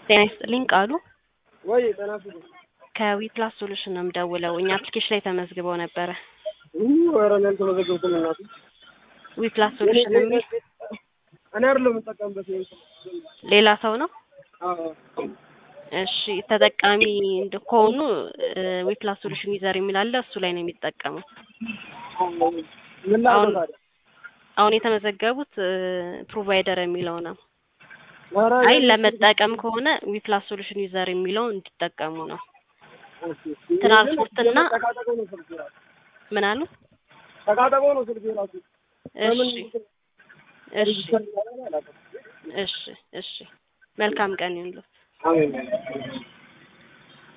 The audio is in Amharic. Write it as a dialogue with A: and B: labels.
A: ጤና ይስጥልኝ ቃሉ
B: ወይ ተናፍቁ
A: ከዊፕላስ ሶሉሽን ነው የምደውለው። እኛ አፕሊኬሽን ላይ ተመዝግበው ነበረ።
B: ወራናን ተመዘገብኩኝ እናት
A: ዊፕላስ ሶሉሽን የሚል
B: እኔ አይደለም የምጠቀምበት
A: ሌላ ሰው ነው።
B: አዎ
A: እሺ ተጠቃሚ እንደሆኑ ዊፕላስ ሶሉሽን ዩዘር የሚል አለ፣ እሱ ላይ ነው የሚጠቀሙት።
B: ምን ላድርግ ታዲያ?
A: አሁን የተመዘገቡት ፕሮቫይደር የሚለው ነው።
B: ኧረ
A: አይ ለመጠቀም ከሆነ ዊፕላስ ሶሉሽን ዩዘር የሚለው እንዲጠቀሙ ነው። ትራንስፖርትና ምን አሉ?
B: ተቃጠቆ ነው ስልክ ይራሱ።
A: እሺ መልካም ቀን ይሁንልዎት።
B: አሜን።